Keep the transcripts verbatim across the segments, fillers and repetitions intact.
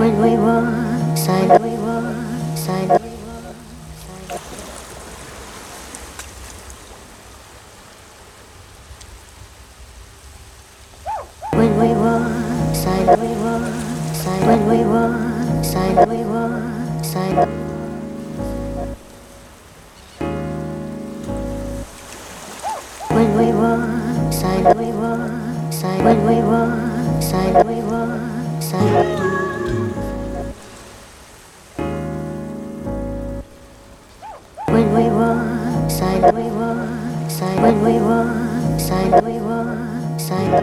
when we were side we were side when we were side we were side when we were side we were side when we were side we were side when we were side we were side when we were side we were side when we were side we were side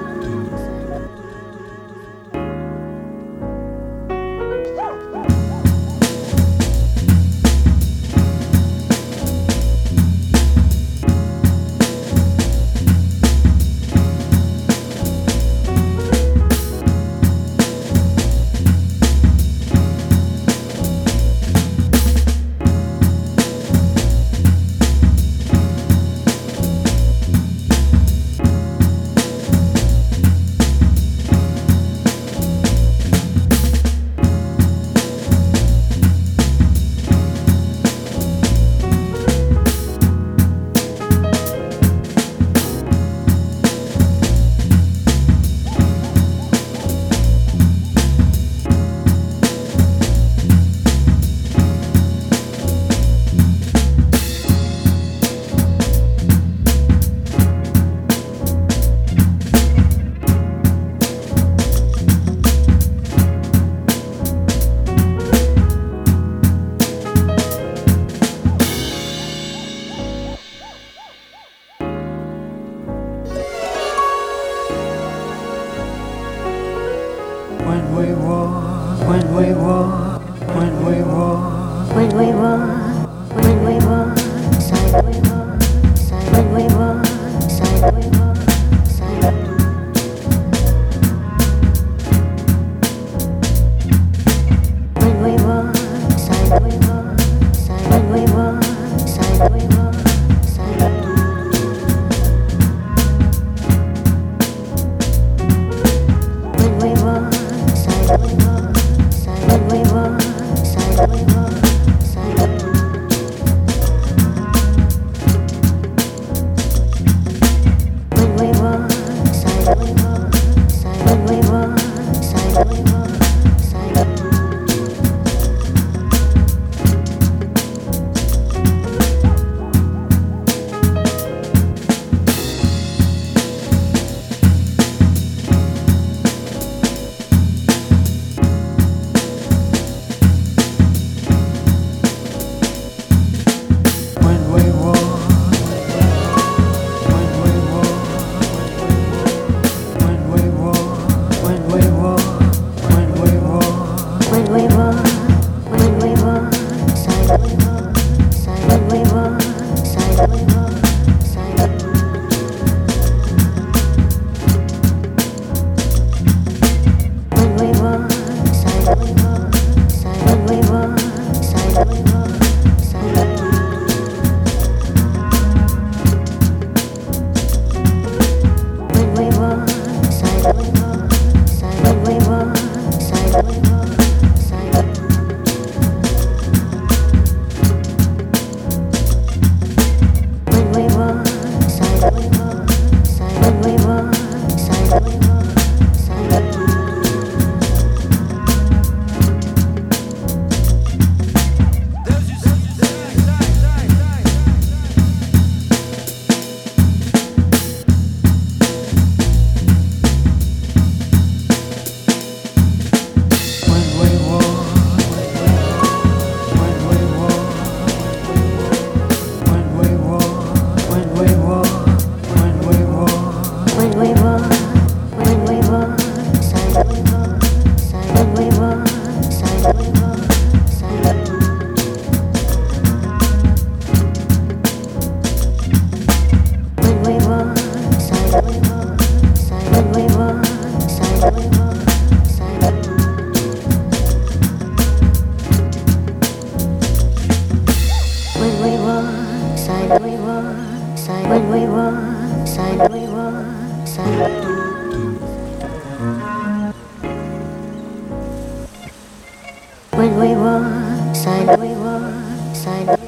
When we walk, when we walk, when we walk, when we were when we were side we were side when we were side we were side when we were side we were side when we were side we were side when we were side we were side when we were side we were side when we were side we were side when we were side we were side when we walk, when we walk, when we walk, when we walk, when we walk, when we were when we were side we were side when we were side we were side when we were side we were side when we were side we were side when we were side we were side when we were side we were side when we were side we were side when we were side we were side when we walk, when we walk, when we walk, when we walk, when we walk, when we were when we were side we were side when we were side we were side when we were side we were side when we were side we were side when we were side we were side when we were side we were side side, we were side.